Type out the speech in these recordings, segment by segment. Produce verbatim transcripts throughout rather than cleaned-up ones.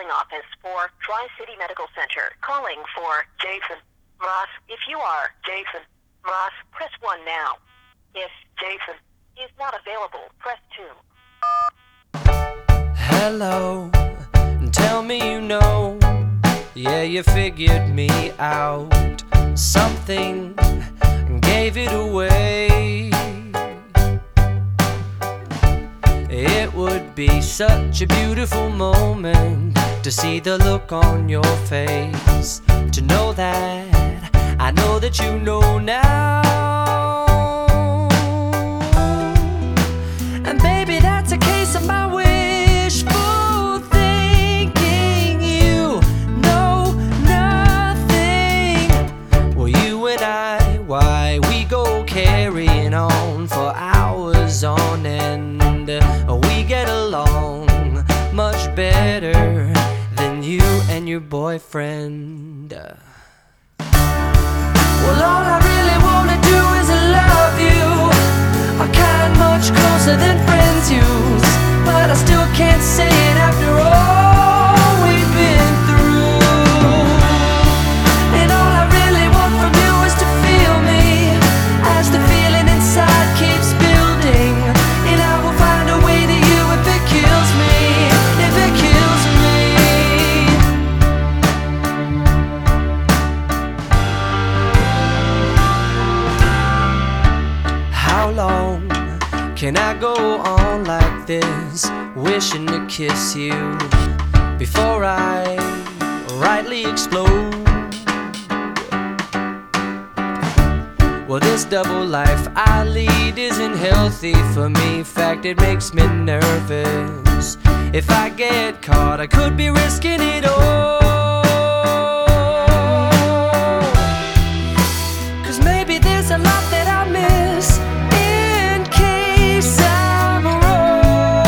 office for Tri-City Medical Center. Calling for Jason Ross. If you are Jason Ross, press one now. If Jason is not available, press two. Hello, tell me you know. Yeah, you figured me out. Something gave it away. It would be such a beautiful moment to see the look on your face, to know that I know that you know now. And baby, that's a case of my wishful thinking. You know nothing. Well, you and I, why, we go carrying on for hours on end. We get along much better than you and your boyfriend. Well, all I really wanna do is love you, a kind much closer than friends use, but I still can't say it after all we've been through. And all I really want from you is to feel me, as the feeling inside keeps building. And I will find a way to you if it kills me, if it kills me. How long can I go on like this, wishing to kiss you before I rightly explode? Well, this double life I lead isn't healthy for me. Fact, it makes me nervous. If I get caught, I could be risking it all. 'Cause maybe there's a lot that I miss in case I'm wrong.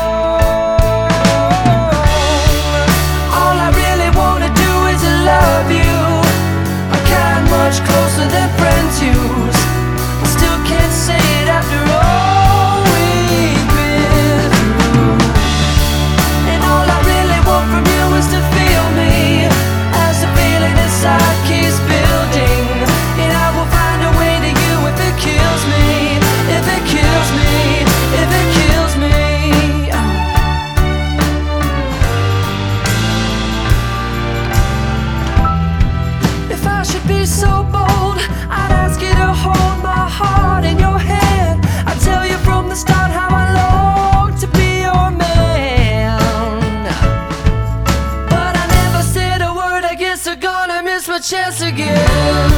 All I really wanna do is love you, a kind much closer than friends use. I still can't say it after all we've been through. And all I really want from you is to feel me, as the feeling inside keeps building. And I will find a way to you if it kills me, if it kills me, if it kills me. If I should be so bold, I'd ask you to hold my heart in your hand. I'd tell you from the start how I long to be your man. But I never said a word, I guess I'm gonna miss my chance again.